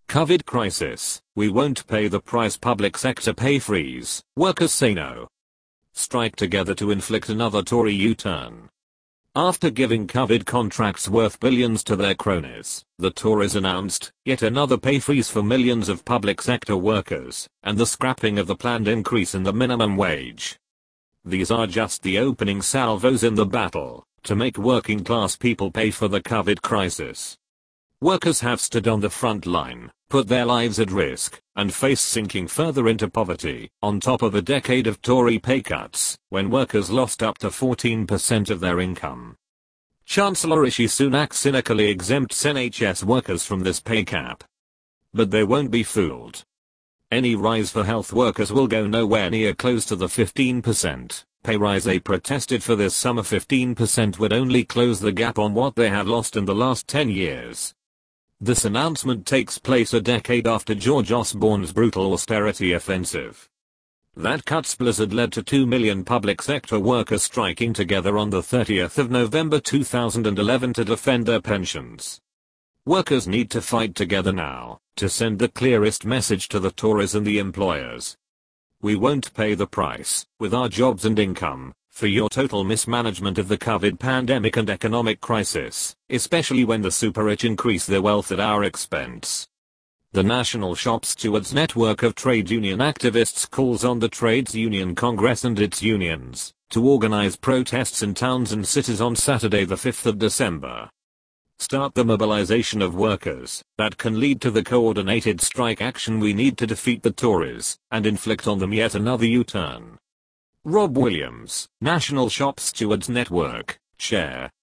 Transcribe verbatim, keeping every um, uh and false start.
COVID crisis, we won't pay the price. Public sector pay freeze, workers say no. Strike together to inflict another Tory U-turn. After giving COVID contracts worth billions to their cronies, the Tories announced yet another pay freeze for millions of public sector workers, and the scrapping of the planned increase in the minimum wage. These are just the opening salvos in the battle to make working class people pay for the COVID crisis. Workers have stood on the front line, put their lives at risk, and face sinking further into poverty, on top of a decade of Tory pay cuts, when workers lost up to fourteen percent of their income. Chancellor Rishi Sunak cynically exempts N H S workers from this pay cap. But they won't be fooled. Any rise for health workers will go nowhere near close to the fifteen percent pay rise they protested for this summer. fifteen percent would only close the gap on what they had lost in the last ten years. This announcement takes place a decade after George Osborne's brutal austerity offensive. That cuts blizzard led to two million public sector workers striking together on the thirtieth of November two thousand eleven to defend their pensions. Workers need to fight together now, to send the clearest message to the Tories and the employers. We won't pay the price, with our jobs and income, for your total mismanagement of the COVID pandemic and economic crisis, especially when the super-rich increase their wealth at our expense. The National Shop Stewards Network of trade union activists calls on the Trades Union Congress and its unions to organize protests in towns and cities on Saturday the fifth of December. Start the mobilization of workers that can lead to the coordinated strike action we need to defeat the Tories and inflict on them yet another U-turn. Rob Williams, National Shop Stewards Network, Chair,